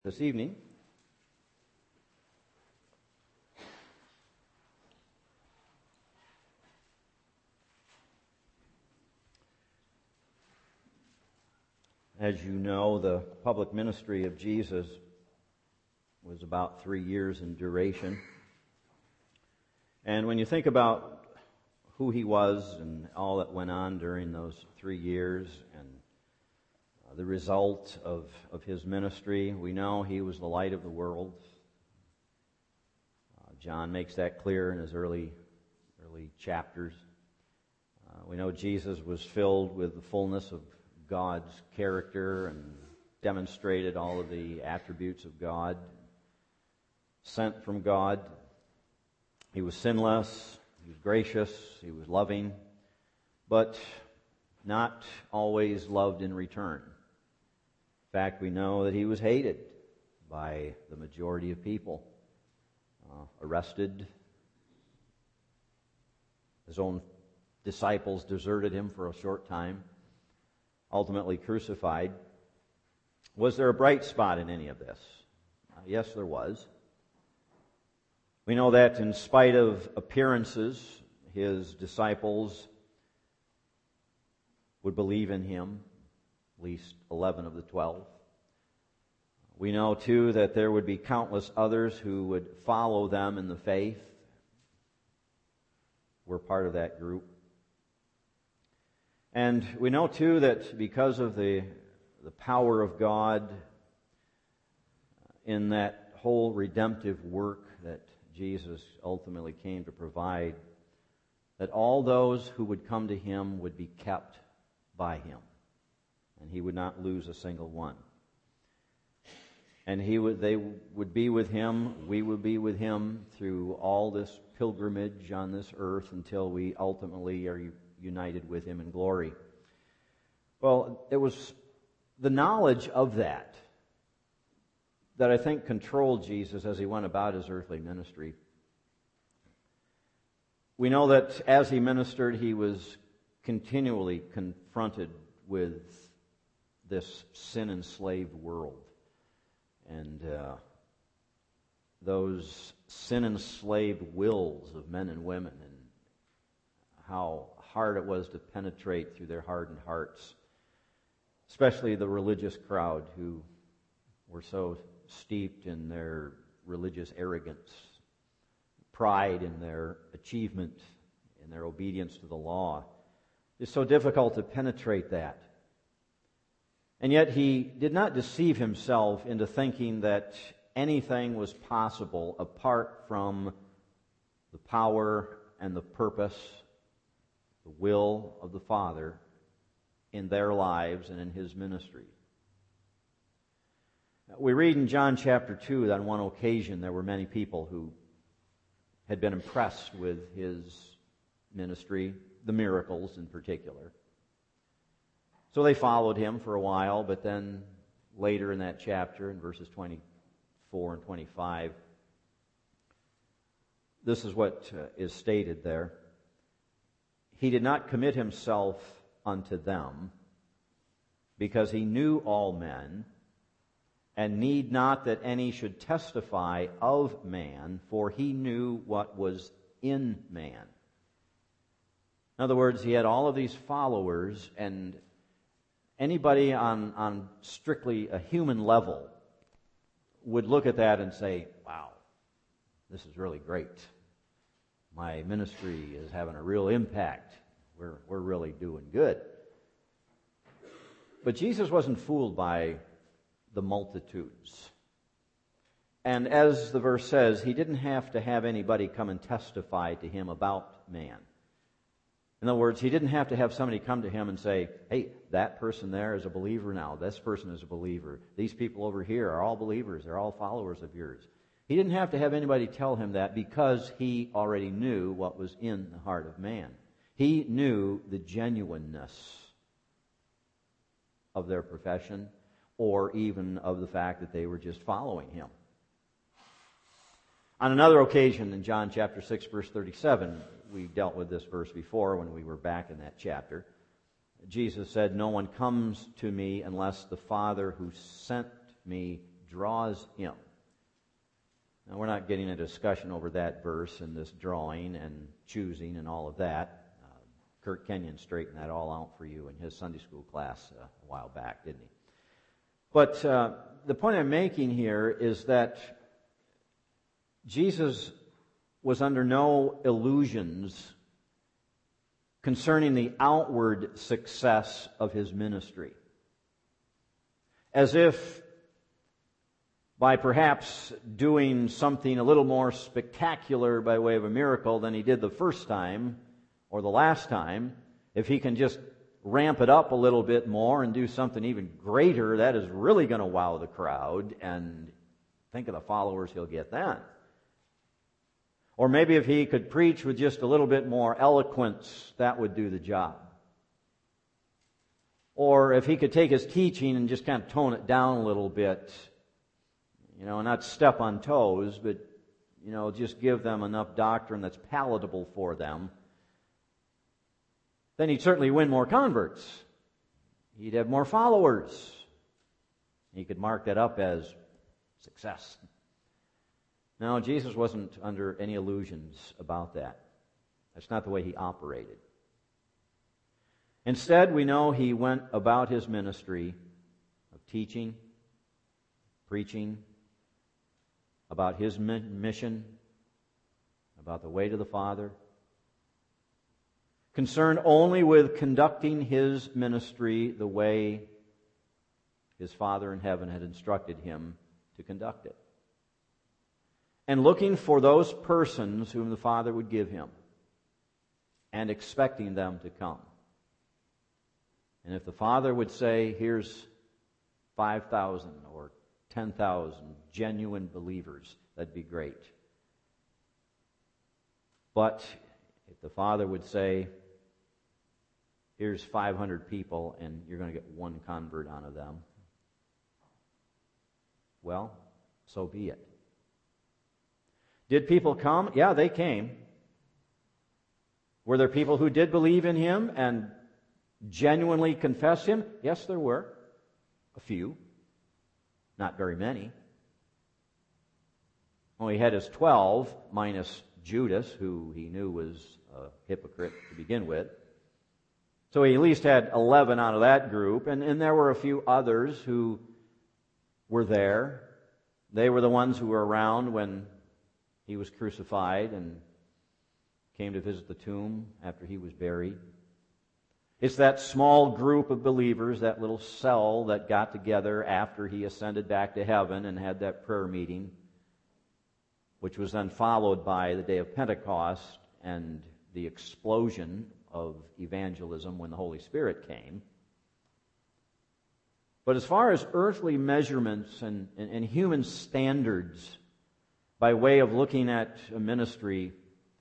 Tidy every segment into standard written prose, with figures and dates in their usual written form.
This evening, as you know, the public ministry of Jesus was about 3 years in duration. And when you think about who he was and all that went on during those 3 years and the result of his ministry, we know he was the light of the world. John makes that clear in his early chapters. We know Jesus was filled with the fullness of God's character and demonstrated all of the attributes of God, sent from God. He was sinless, he was gracious, he was loving, but not always loved in return. In fact, we know that he was hated by the majority of people, arrested. His own disciples deserted him for a short time, ultimately crucified. Was there a bright spot in any of this? Yes, there was. We know that in spite of appearances, his disciples would believe in him, at least 11 of the 12. We know, too, that there would be countless others who would follow them in the faith. We're part of that group. And we know, too, that because of the power of God in that whole redemptive work that Jesus ultimately came to provide, that all those who would come to him would be kept by him, and he would not lose a single one. And they would be with him, we would be with him through all this pilgrimage on this earth until we ultimately are united with him in glory. Well, it was the knowledge of that I think controlled Jesus as he went about his earthly ministry. We know that as he ministered, he was continually confronted with this sin-enslaved world. And those sin-enslaved wills of men and women, and how hard it was to penetrate through their hardened hearts, especially the religious crowd who were so steeped in their religious arrogance, pride in their achievement, in their obedience to the law. It's so difficult to penetrate that. And yet he did not deceive himself into thinking that anything was possible apart from the power and the purpose, the will of the Father in their lives and in his ministry. We read in John chapter 2 that on one occasion there were many people who had been impressed with his ministry, the miracles in particular. So they followed him for a while, but then later in that chapter, in verses 24 and 25, this is what is stated there. He did not commit himself unto them, because he knew all men, and need not that any should testify of man, for he knew what was in man. In other words, he had all of these followers, and anybody on strictly a human level would look at that and say, wow, this is really great. My ministry is having a real impact. We're really doing good. But Jesus wasn't fooled by the multitudes. And as the verse says, he didn't have to have anybody come and testify to him about man. In other words, he didn't have to have somebody come to him and say, hey, that person there is a believer now. This person is a believer. These people over here are all believers. They're all followers of yours. He didn't have to have anybody tell him that because he already knew what was in the heart of man. He knew the genuineness of their profession, or even of the fact that they were just following him. On another occasion in John chapter 6, verse 37, we dealt with this verse before when we were back in that chapter. Jesus said, "No one comes to me unless the Father who sent me draws him. Now, we're not getting a discussion over that verse and this drawing and choosing and all of that. Kurt Kenyon straightened that all out for you in his Sunday school class a while back, didn't he? But the point I'm making here is that Jesus was under no illusions concerning the outward success of his ministry. As if by perhaps doing something a little more spectacular by way of a miracle than he did the first time or the last time, if he can just ramp it up a little bit more and do something even greater, that is really going to wow the crowd, and think of the followers he'll get then. Or maybe if he could preach with just a little bit more eloquence, that would do the job. Or if he could take his teaching and just kind of tone it down a little bit, not step on toes, but, just give them enough doctrine that's palatable for them, then he'd certainly win more converts. He'd have more followers. He could mark that up as success. No, Jesus wasn't under any illusions about that. That's not the way he operated. Instead, we know he went about his ministry of teaching, preaching, about his mission, about the way to the Father, concerned only with conducting his ministry the way his Father in heaven had instructed him to conduct it, and looking for those persons whom the Father would give him, and expecting them to come. And if the Father would say, here's 5,000 or 10,000 genuine believers, that'd be great. But if the Father would say, here's 500 people and you're going to get one convert out of them, well, so be it. Did people come? Yeah, they came. Were there people who did believe in him and genuinely confess him? Yes, there were. A few. Not very many. Well, he had his 12, minus Judas, who he knew was a hypocrite to begin with. So he at least had 11 out of that group, and there were a few others who were there. They were the ones who were around when he was crucified and came to visit the tomb after he was buried. It's that small group of believers, that little cell that got together after he ascended back to heaven and had that prayer meeting, which was then followed by the day of Pentecost and the explosion of evangelism when the Holy Spirit came. But as far as earthly measurements and human standards by way of looking at a ministry,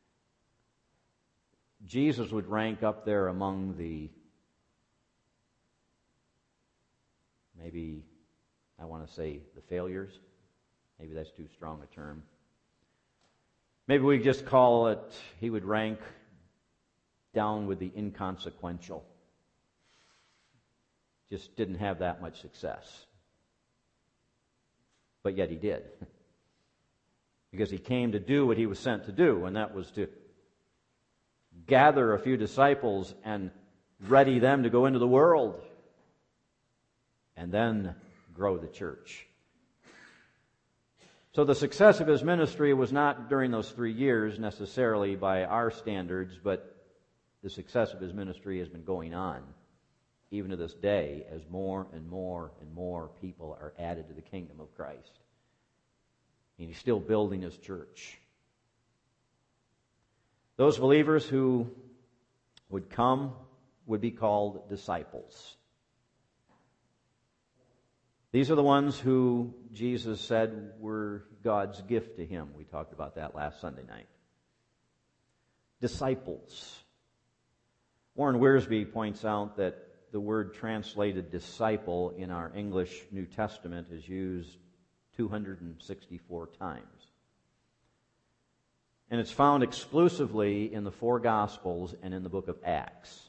Jesus would rank up there among the, maybe, I want to say the failures. Maybe that's too strong a term. Maybe we just call it, he would rank down with the inconsequential. Just didn't have that much success. But yet he did. Because he came to do what he was sent to do, and that was to gather a few disciples and ready them to go into the world and then grow the church. So the success of his ministry was not during those 3 years necessarily by our standards, but the success of his ministry has been going on even to this day as more and more and more people are added to the kingdom of Christ. And he's still building his church. Those believers who would come would be called disciples. These are the ones who Jesus said were God's gift to him. We talked about that last Sunday night. Disciples. Warren Wiersbe points out that the word translated disciple in our English New Testament is used 264 times. And it's found exclusively in the 4 Gospels and in the book of Acts.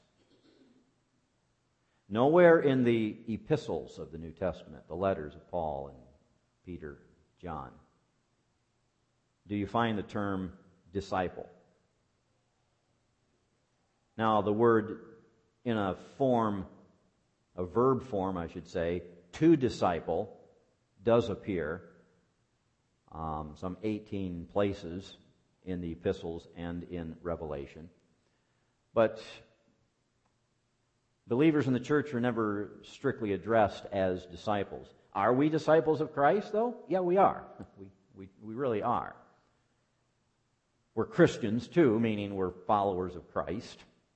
Nowhere in the epistles of the New Testament, the letters of Paul and Peter, John, do you find the term disciple? Now, the word in a verb form, I should say, to disciple, does appear some 18 places in the epistles and in Revelation. But believers in the church are never strictly addressed as disciples. Are we disciples of Christ, though? Yeah, we are. We really are. We're Christians, too, meaning we're followers of Christ.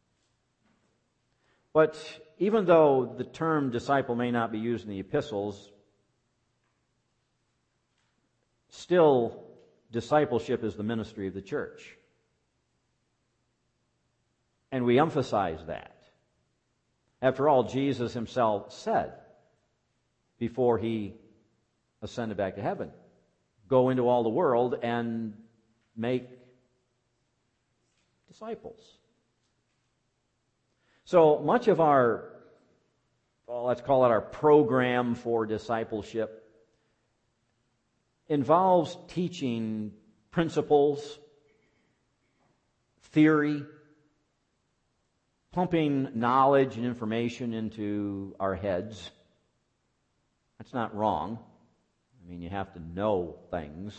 But even though the term disciple may not be used in the epistles, still discipleship is the ministry of the church. And we emphasize that. After all, Jesus himself said, before he ascended back to heaven, go into all the world and make disciples. So much of our, let's call it our program for discipleship, involves teaching principles, theory, pumping knowledge and information into our heads. That's not wrong. I mean, you have to know things.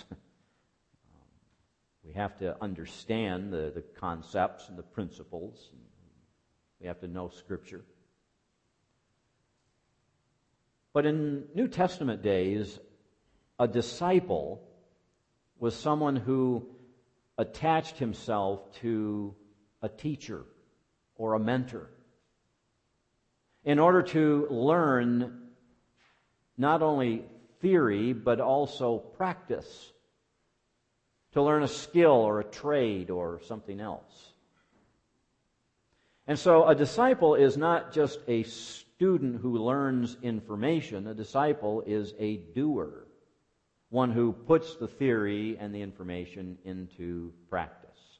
We have to understand the concepts and the principles. We have to know Scripture. But in New Testament days, a disciple was someone who attached himself to a teacher or a mentor in order to learn not only theory but also practice, to learn a skill or a trade or something else. And so a disciple is not just a student who learns information. A disciple is a doer, one who puts the theory and the information into practice.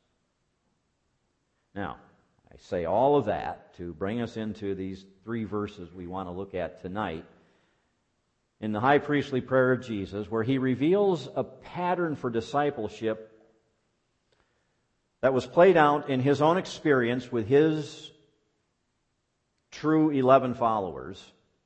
Now, I say all of that to bring us into these 3 verses we want to look at tonight in the high priestly prayer of Jesus, where he reveals a pattern for discipleship that was played out in his own experience with his true 11 followers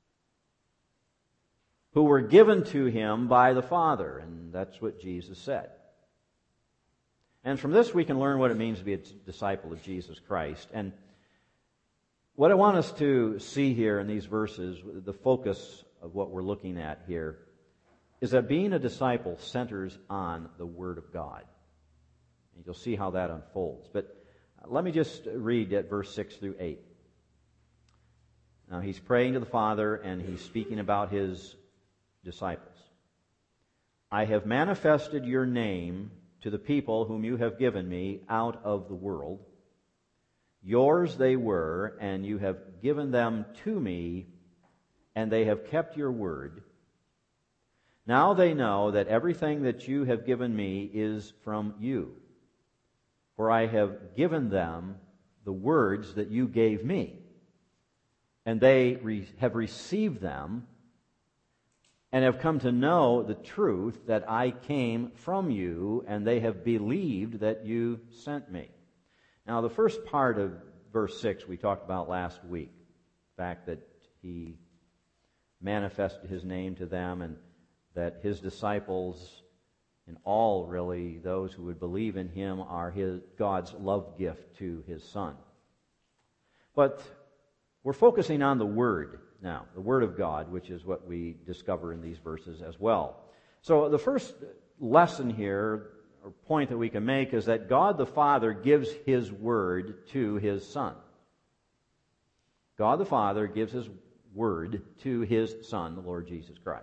who were given to him by the Father, and that's what Jesus said. And from this we can learn what it means to be a disciple of Jesus Christ. And what I want us to see here in these verses, the focus of what we're looking at here, is that being a disciple centers on the Word of God. And you'll see how that unfolds. But let me just read at verse 6 through 8. Now he's praying to the Father and he's speaking about his disciples. I have manifested your name to the people whom you have given me out of the world. Yours they were, and you have given them to me, and they have kept your word. Now they know that everything that you have given me is from you. For I have given them the words that you gave me, and they have received them and have come to know the truth that I came from you, and they have believed that you sent me. Now, the first part of verse 6 we talked about last week, the fact that he manifested his name to them and that his disciples, and all really those who would believe in him, are God's love gift to his Son. But we're focusing on the Word now, the Word of God, which is what we discover in these verses as well. So the first lesson here, or point that we can make, is that God the Father gives His Word to His Son. God the Father gives His Word to His Son, the Lord Jesus Christ.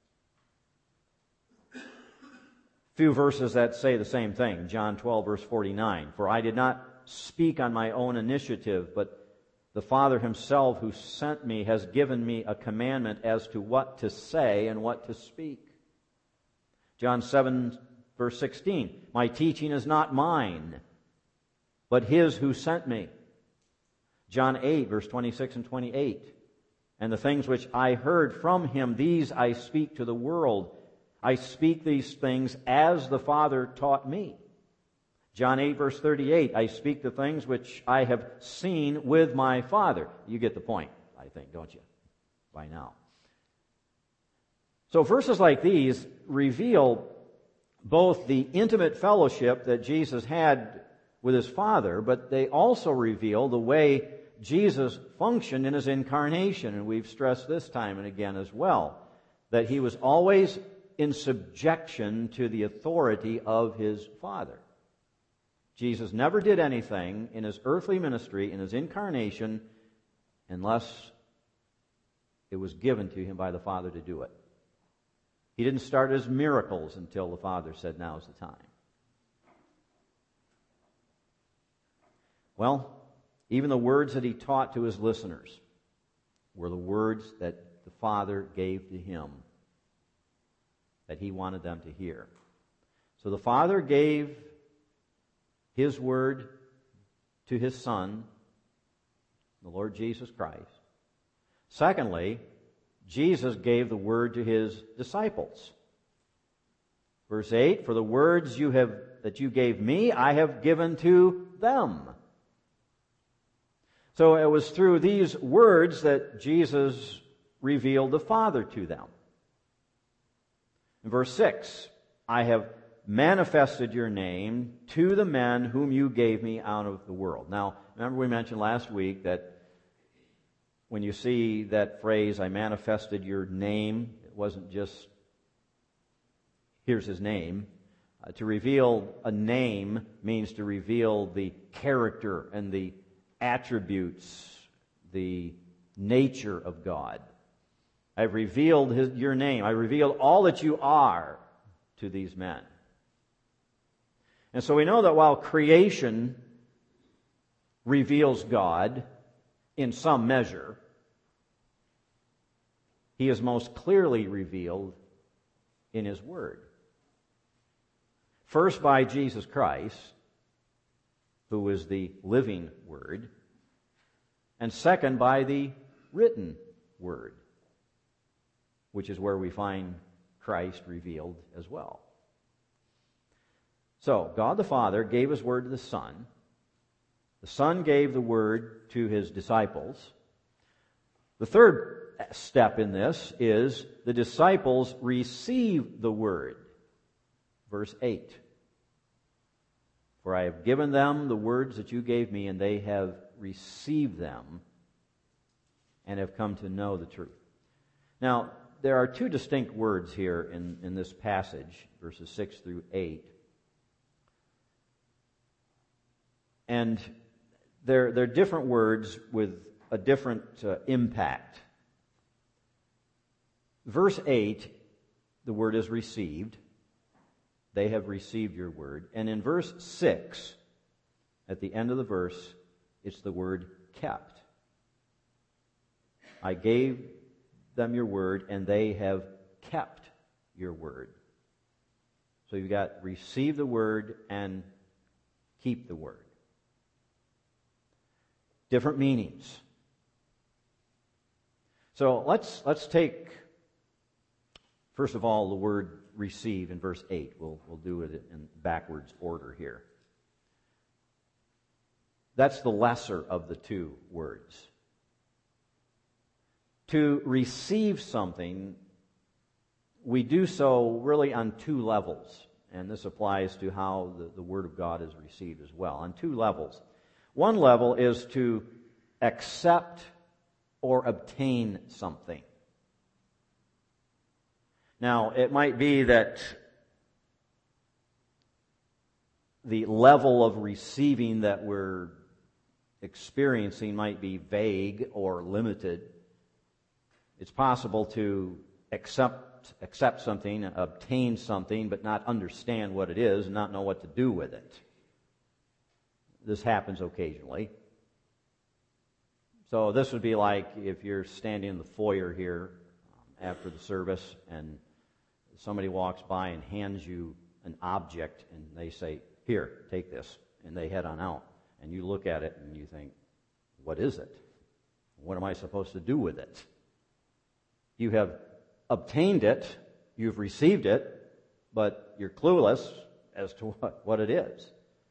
Few verses that say the same thing. John 12, verse 49. For I did not speak on my own initiative, but the Father Himself who sent me has given me a commandment as to what to say and what to speak. John 7, verse 16. My teaching is not mine, but His who sent me. John 8, verse 26 and 28. And the things which I heard from Him, these I speak to the world. I speak these things as the Father taught me. John 8, verse 38, I speak the things which I have seen with my Father. You get the point, I think, don't you, by now? So verses like these reveal both the intimate fellowship that Jesus had with his Father, but they also reveal the way Jesus functioned in his incarnation. And we've stressed this time and again as well, that he was always in subjection to the authority of his Father. Jesus never did anything in his earthly ministry, in his incarnation, unless it was given to him by the Father to do it. He didn't start his miracles until the Father said, now's the time. Well, even the words that he taught to his listeners were the words that the Father gave to him, that he wanted them to hear. So the Father gave his word to his Son, the Lord Jesus Christ. Secondly, Jesus gave the word to his disciples. Verse 8, for the words that you gave me, I have given to them. So it was through these words that Jesus revealed the Father to them. In verse 6, I have manifested your name to the men whom you gave me out of the world. Now, remember we mentioned last week that when you see that phrase, I manifested your name, it wasn't just, here's his name. To reveal a name means to reveal the character and the attributes, the nature of God. I've revealed your name. I revealed all that you are to these men. And so we know that while creation reveals God in some measure, he is most clearly revealed in his Word. First by Jesus Christ, who is the living Word, and second by the written Word, which is where we find Christ revealed as well. So, God the Father gave his word to the Son. The Son gave the word to his disciples. The third step in this is the disciples receive the word. Verse 8. For I have given them the words that you gave me, and they have received them and have come to know the truth. Now, there are two distinct words here in this passage, verses 6 through 8. And they're different words with a different impact. Verse 8, the word is received. They have received your word. And in verse 6, at the end of the verse, it's the word kept. I gave them your word, and they have kept your word. So you've got receive the word and keep the word. Different meanings. So let's take, first of all, the word receive in verse 8. We'll do it in backwards order here. That's the lesser of the two words. To receive something, we do so really on two levels. And this applies to how the Word of God is received as well. On two levels. One level is to accept or obtain something. Now, it might be that the level of receiving that we're experiencing might be vague or limited. It's possible to accept something, obtain something, but not understand what it is and not know what to do with it. This happens occasionally. So this would be like if you're standing in the foyer here after the service and somebody walks by and hands you an object and they say, here, take this, and they head on out. And you look at it and you think, what is it? What am I supposed to do with it? You have obtained it, you've received it, but you're clueless as to what it is.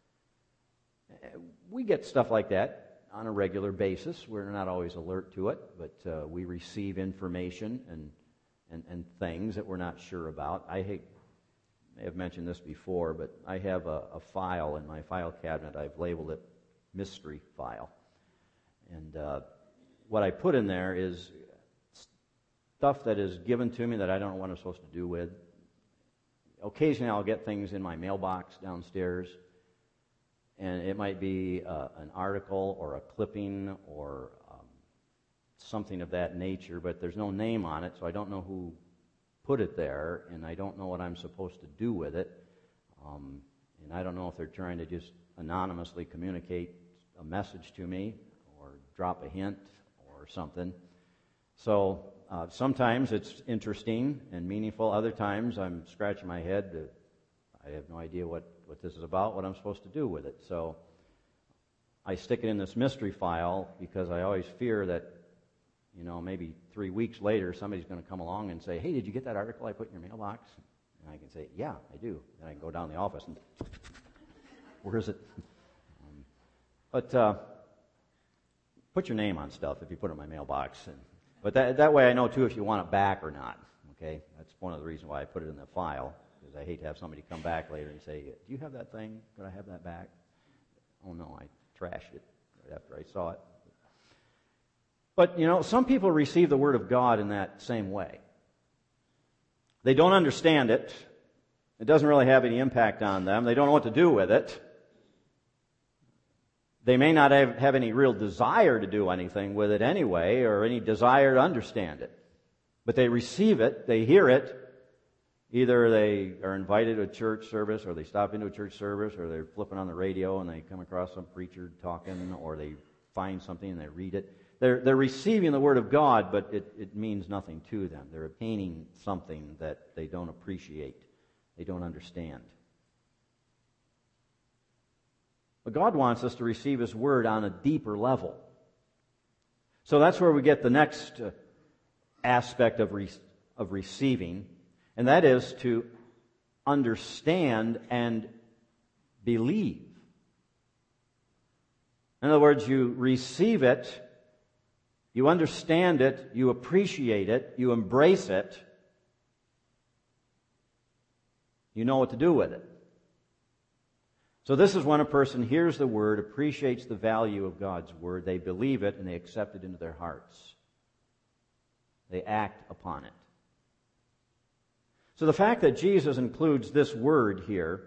We get stuff like that on a regular basis. We're not always alert to it, but we receive information and things that we're not sure about. I may have mentioned this before, but I have a file in my file cabinet. I've labeled it mystery file. And what I put in there is stuff that is given to me that I don't know what I'm supposed to do with. Occasionally I'll get things in my mailbox downstairs, and it might be an article or a clipping or something of that nature, but there's no name on it, so I don't know who put it there, and I don't know what I'm supposed to do with it. And I don't know if they're trying to just anonymously communicate a message to me or drop a hint or something. So sometimes it's interesting and meaningful. Other times I'm scratching my head. I have no idea what this is about, what I'm supposed to do with it. So I stick it in this mystery file because I always fear that, maybe 3 weeks later somebody's going to come along and say, "Hey, did you get that article I put in your mailbox?" And I can say, "Yeah, I do." And I can go down to the office and, "Where is it?" But put your name on stuff if you put it in my mailbox. But that way I know, too, if you want it back or not. Okay? That's one of the reasons why I put it in the file, because I hate to have somebody come back later and say, "Do you have that thing? Could I have that back?" Oh, no, I trashed it right after I saw it. But, some people receive the Word of God in that same way. They don't understand it. It doesn't really have any impact on them. They don't know what to do with it. They may not have any real desire to do anything with it anyway, or any desire to understand it. But they receive it, they hear it. Either they are invited to a church service, or they stop into a church service, or they're flipping on the radio and they come across some preacher talking, or they find something and they read it. They're receiving the Word of God, but it means nothing to them. They're obtaining something that they don't appreciate, they don't understand. But God wants us to receive His Word on a deeper level. So that's where we get the next aspect of receiving, and that is to understand and believe. In other words, you receive it, you understand it, you appreciate it, you embrace it, you know what to do with it. So this is when a person hears the Word, appreciates the value of God's Word, they believe it, and they accept it into their hearts. They act upon it. So the fact that Jesus includes this word here,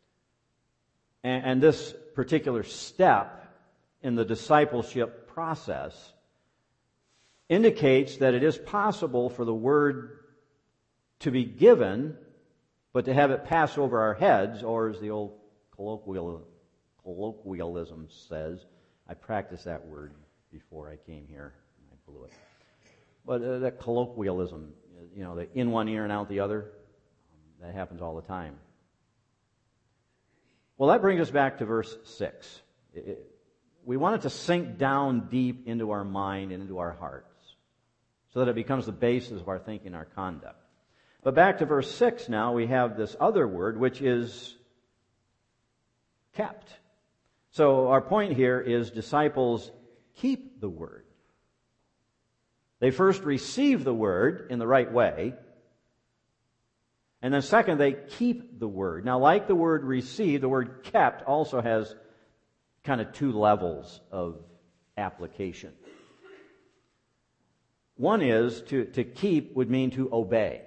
and this particular step in the discipleship process, indicates that it is possible for the Word to be given, but to have it pass over our heads, or as the old colloquialism says, I practiced that word before I came here, and I blew it. But that colloquialism, the in one ear and out the other, that happens all the time. Well, that brings us back to verse 6. We want it to sink down deep into our mind and into our hearts, so that it becomes the basis of our thinking, our conduct. But back to verse 6 now, we have this other word, which is kept. So our point here is disciples keep the Word. They first receive the Word in the right way, and then second, they keep the Word. Now, like the word received, the word kept also has kind of two levels of application. One is to keep would mean to obey.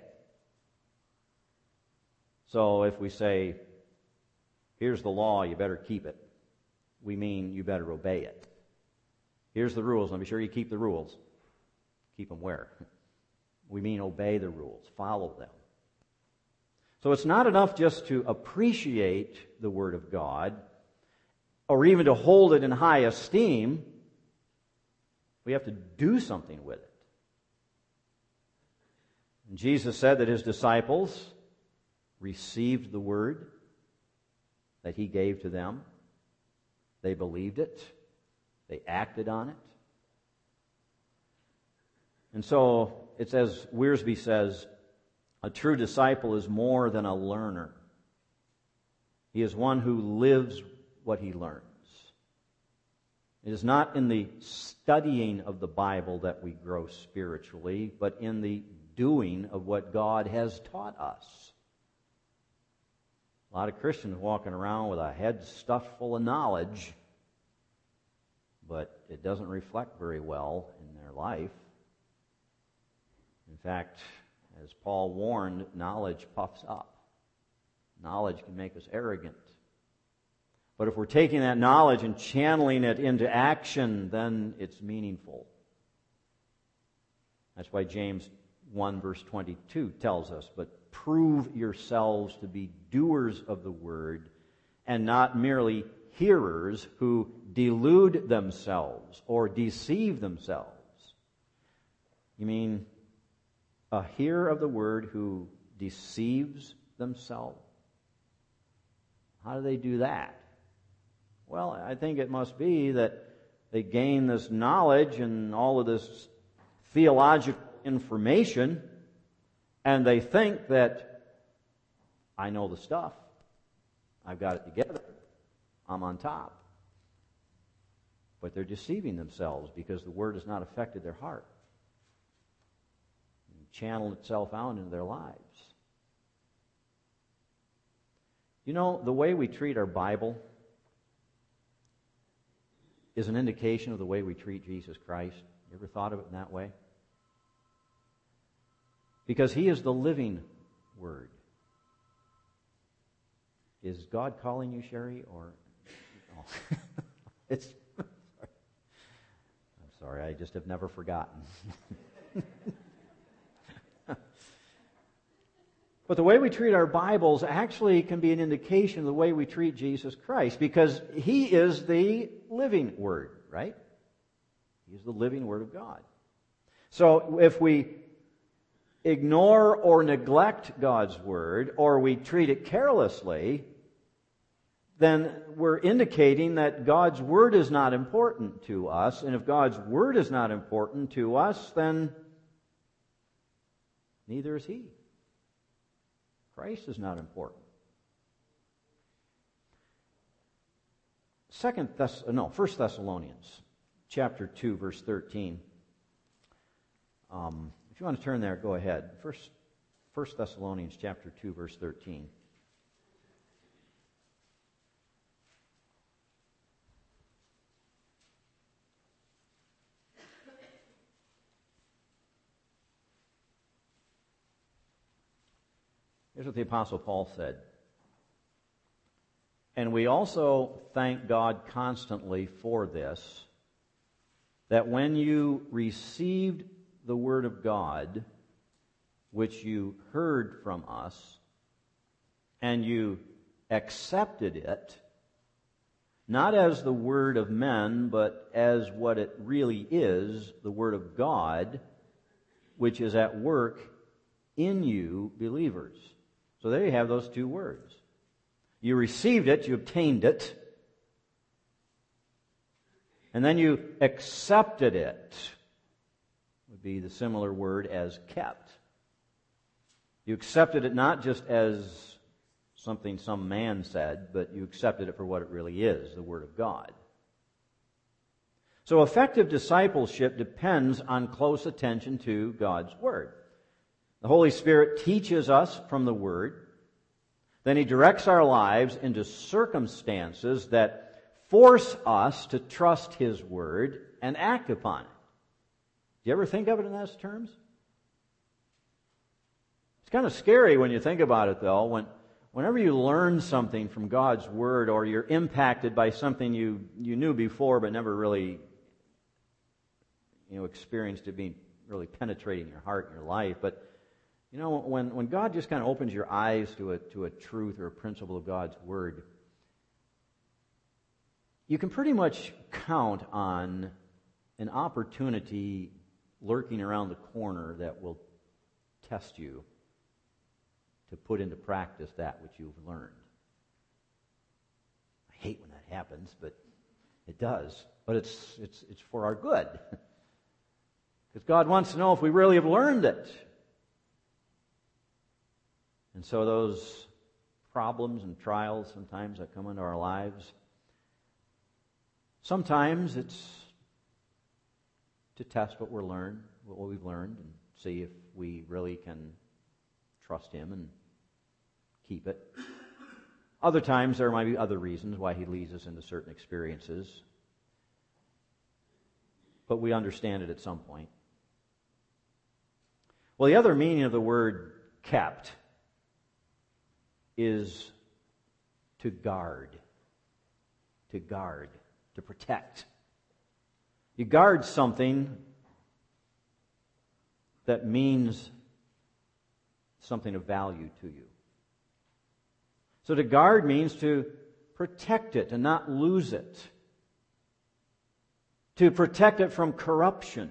So if we say, here's the law, you better keep it, we mean you better obey it. Here's the rules, now be sure you keep the rules. Keep them where? We mean obey the rules, follow them. So it's not enough just to appreciate the Word of God, or even to hold it in high esteem. We have to do something with it. And Jesus said that His disciples received the Word that He gave to them. They believed it. They acted on it. And so it's as Wiersbe says, A true disciple is more than a learner. He is one who lives what he learns. It is not in the studying of the Bible that we grow spiritually, but in the doing of what God has taught us. A lot of Christians walking around with a head stuffed full of knowledge, but it doesn't reflect very well in their life. In fact, as Paul warned, knowledge puffs up. Knowledge can make us arrogant. But if we're taking that knowledge and channeling it into action, then it's meaningful. That's why James 1 verse 22 tells us, "But prove yourselves to be doers of the word, and not merely hearers who delude themselves or deceive themselves." You mean a hearer of the word who deceives themselves? How do they do that? Well, I think it must be that they gain this knowledge and all of this theological information, and they think that I know the stuff, I've got it together, I'm on top. But they're deceiving themselves because the word has not affected their heart and channeled itself out into their lives. You know, the way we treat our Bible is an indication of the way we treat Jesus Christ. You ever thought of it in that way? Because He is the living Word. Is God calling you, Sherry, or no? I'm sorry, I just have never forgotten. But the way we treat our Bibles actually can be an indication of the way we treat Jesus Christ, because He is the living Word, right? He is the living Word of God. So if we ignore or neglect God's Word, or we treat it carelessly, then we're indicating that God's Word is not important to us. And if God's Word is not important to us, then neither is He. Christ is not important. 1 Thessalonians chapter 2, verse 13. If you want to turn there, go ahead. 1 Thessalonians chapter 2, verse 13. Here's what the Apostle Paul said. "And we also thank God constantly for this, that when you received the word of God, which you heard from us, and you accepted it, not as the word of men, but as what it really is, the word of God, which is at work in you believers." So there you have those two words. You received it, you obtained it, and then you accepted it. Would be the similar word as kept. You accepted it not just as something some man said, but you accepted it for what it really is, the Word of God. So effective discipleship depends on close attention to God's Word. The Holy Spirit teaches us from the Word. Then He directs our lives into circumstances that force us to trust His Word and act upon it. Do you ever think of it in those terms? It's kind of scary when you think about it, though. Whenever you learn something from God's Word, or you're impacted by something you knew before but never really experienced it being really penetrating your heart and your life. But when God just kind of opens your eyes to a truth or a principle of God's Word, you can pretty much count on an opportunity lurking around the corner that will test you to put into practice that which you've learned. I hate when that happens, but it does. But it's for our good. Because God wants to know if we really have learned it. And so those problems and trials sometimes that come into our lives, sometimes it's to test what we've learned, and see if we really can trust Him and keep it. Other times there might be other reasons why He leads us into certain experiences, but we understand it at some point. Well, the other meaning of the word kept is to guard, to protect. You guard something that means something of value to you. So to guard means to protect it and not lose it. To protect it from corruption.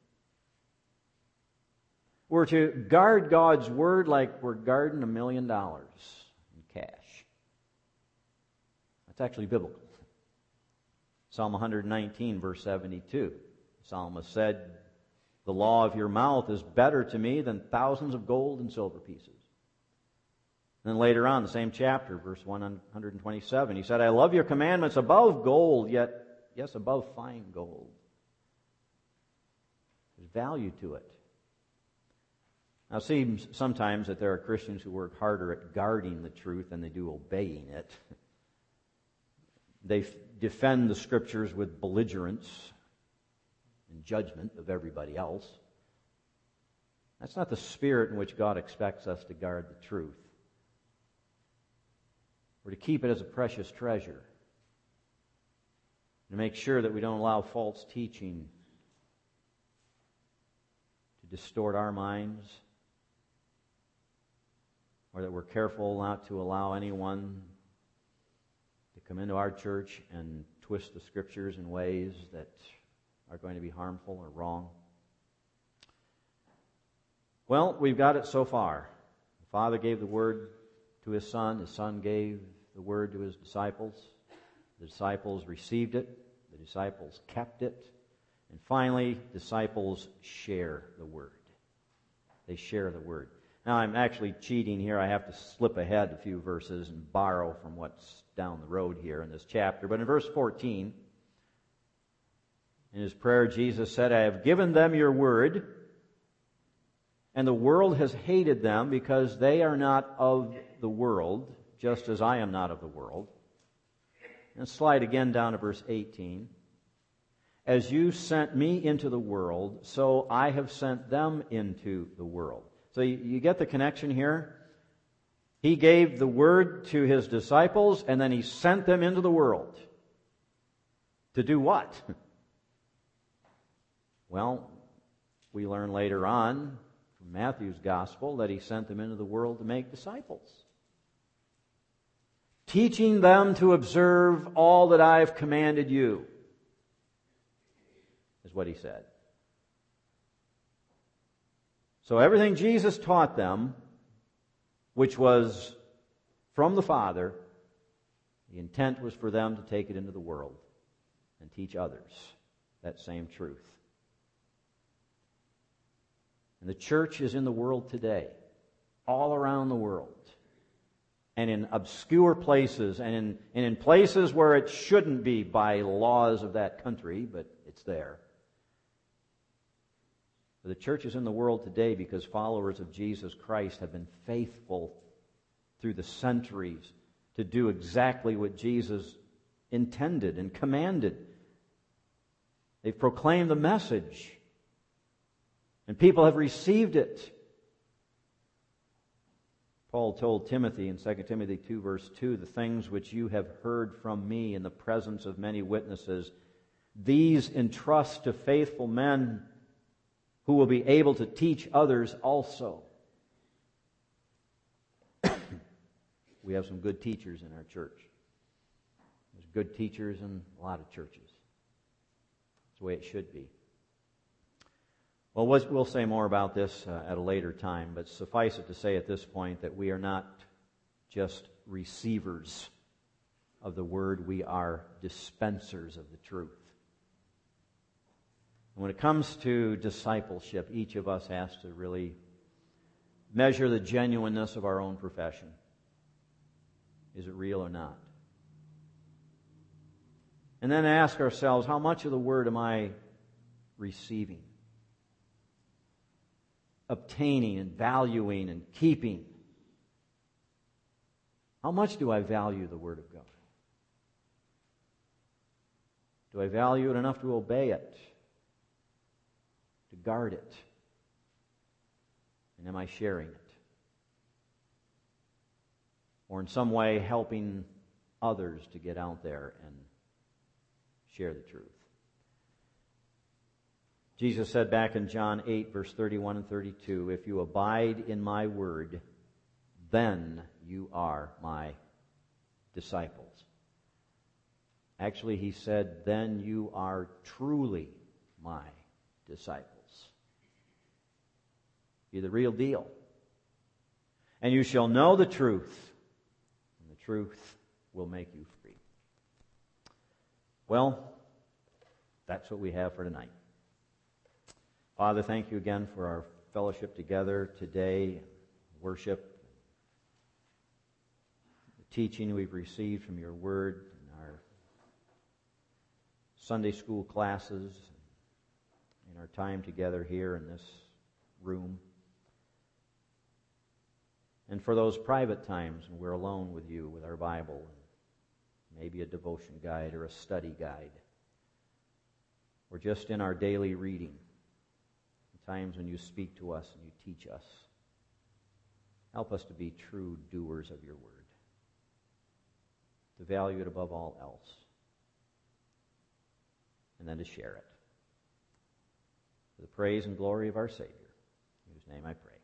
We're to guard God's Word like we're guarding $1 million in cash. That's actually biblical. Psalm 119, verse 72. The psalmist said, "The law of your mouth is better to me than thousands of gold and silver pieces." And then later on, the same chapter, verse 127, he said, "I love your commandments above gold, yet, yes, above fine gold." There's value to it. Now, it seems sometimes that there are Christians who work harder at guarding the truth than they do obeying it. They defend the Scriptures with belligerence and judgment of everybody else. That's not the spirit in which God expects us to guard the truth. We're to keep it as a precious treasure, to make sure that we don't allow false teaching to distort our minds, or that we're careful not to allow anyone to come into our church and twist the Scriptures in ways that are going to be harmful or wrong. Well, we've got it so far. The Father gave the Word to His Son. His Son gave the Word to His disciples. The disciples received it. The disciples kept it. And finally, disciples share the Word. They share the Word. Now, I'm actually cheating here. I have to slip ahead a few verses and borrow from what's down the road here in this chapter. But in verse 14, in His prayer, Jesus said, "I have given them your word, and the world has hated them because they are not of the world, just as I am not of the world." And slide again down to verse 18. "As you sent me into the world, so I have sent them into the world." So you get the connection here? He gave the word to His disciples, and then He sent them into the world. To do what? Well, we learn later on from Matthew's Gospel that He sent them into the world to make disciples. Teaching them to observe all that I've commanded you, is what He said. So everything Jesus taught them, which was from the Father, the intent was for them to take it into the world and teach others that same truth. And the church is in the world today, all around the world, and in obscure places, and in places where it shouldn't be by laws of that country, but it's there. The church is in the world today because followers of Jesus Christ have been faithful through the centuries to do exactly what Jesus intended and commanded. They've proclaimed the message, and people have received it. Paul told Timothy in 2 Timothy 2 verse 2, "The things which you have heard from me in the presence of many witnesses, these entrust to faithful men who will be able to teach others also." We have some good teachers in our church. There's good teachers in a lot of churches. It's the way it should be. Well, we'll say more about this at a later time, but suffice it to say at this point that we are not just receivers of the Word, we are dispensers of the truth. When it comes to discipleship, each of us has to really measure the genuineness of our own profession. Is it real or not? And then ask ourselves, how much of the Word am I receiving, obtaining and valuing and keeping? How much do I value the Word of God? Do I value it enough to obey it, to guard it? And am I sharing it? Or in some way helping others to get out there and share the truth? Jesus said back in John 8, verse 31 and 32, if you abide in my word, then you are my disciples. Actually, he said, then you are truly my disciples. You're the real deal. And you shall know the truth, and the truth will make you free. Well, that's what we have for tonight. Father, thank you again for our fellowship together today, worship, the teaching we've received from your word in our Sunday school classes, in our time together here in this room, and for those private times when we're alone with you, with our Bible, and maybe a devotion guide or a study guide, or just in our daily reading, times when you speak to us and you teach us. Help us to be true doers of your word, to value it above all else, and then to share it. For the praise and glory of our Savior, in whose name I pray.